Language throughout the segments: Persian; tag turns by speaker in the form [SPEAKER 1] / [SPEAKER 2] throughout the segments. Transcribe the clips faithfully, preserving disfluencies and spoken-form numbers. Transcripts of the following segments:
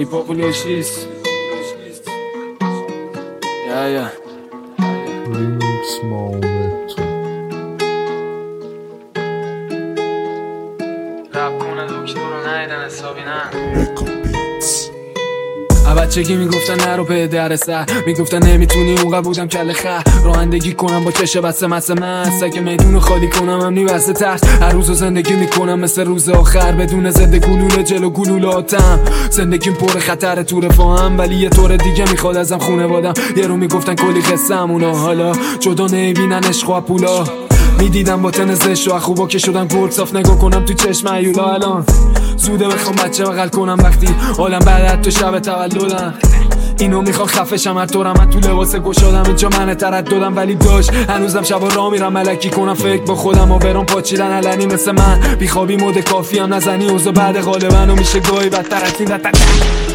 [SPEAKER 1] Hip-hop-ulojist. Ja, ja.
[SPEAKER 2] Remix momento.
[SPEAKER 1] رب کنه دکتر رو نایدن حسابی نه. بچگی میگفتن نرو به در سر، میگفتن نمیتونی اونقدر بودم کل خر رانندگی کنم با چشه بسته مثل من اگه میدونو خالی کنم هم نیوسته ترس هر روزو زندگی میکنم مثل روز آخر بدون زده گلوله جلو گلولاتم زندگیم پر خطر تو رفاهم ولی یه طور دیگه میخواد ازم خونوادم یه رو میگفتن کلی قصه اونا حالا جدا نمیبینن عشق و پولا میدیدم با تن زشت و خوبا که شدن گرد صاف نگاه کنم تو چشم عیولا الان زوده بخوام بچه بغل کنم وقتی حالم بعد تو شب تولدم اینو میخوام خفشم هر طورم من تو لباس گشادم اینجا من ترددم ولی داشت هنوزم شبا راه میرم ملکی کنم فکر با خودم و برام پاچیدن علنی مثل من بیخوابی مود کافی هم نزنی اوضاع بعد غالبا و میشه گاهی بدتر از این دتر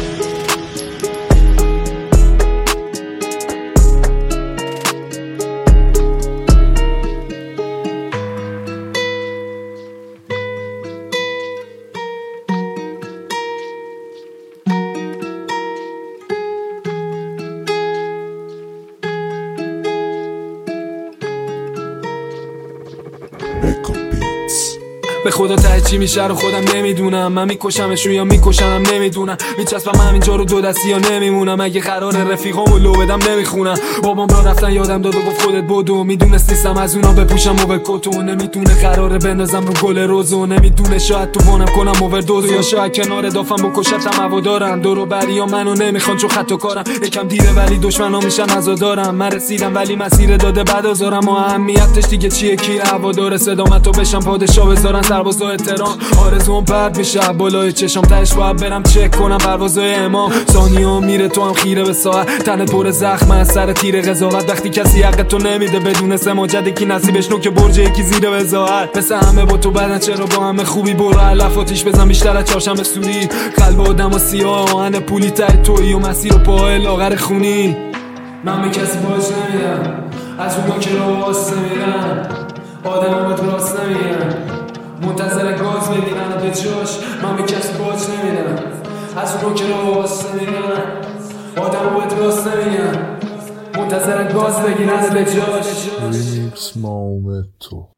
[SPEAKER 1] به خدا ته چی میشه رو خودم نمیدونم من میکشمشون یا میکشنم نمیدونم میچسبم همینجا رو دو دستی یا نمیمونم اگه قرار رفیقامو لو بدم نمیخونم بابام را رفتن یادم داد و گفت خودت بدو میدونست نیستم از اونا بپوشم و به کتو نمیتونه قراره بندازم رو گل روزو نمیدونه شاید تو بانم کنم اووردوز یا شاید کنار دافم بکشتم هوادارم دورو بریا منو نمیخوان چون خطا کارم یکم دیره ولی دشمنا میشن عزادارم من رسیدم ولی مسیر داده بعد آزارم و اهمیتش دیگه چیه کی هوادار صدامتو بشم پادشاه بذارن سرباز احترام آرزوام پرد میشه بالای چشام تهش باید برم چک کنم پروازای امام ثانیه میره تو هم خیره به ساعت تنت پر زخم از سر تیر قضاوت وقتی کسی حق تو نمیده بدون سماجت کی نصیبش نو که برج یکی زیر وزاعت مثل همه با تو بدن چرا با همه خوبی برو علف آتیش بزن بیشتر از چهارشنبه سوری قلب آدم و سیاه آهن پولی ته تویی و مسیر و پای لاغر خونی من به کسی باج نمیدم از اون که رو واسه میرن آدم با راست نمیگن منتظر گاز بگیرن به جاش من به کسی باج نمیدم از اون که رو واسه میرن آدم با راست نمیگن منتظر گاز بگیرن به جاش
[SPEAKER 2] Remix momento.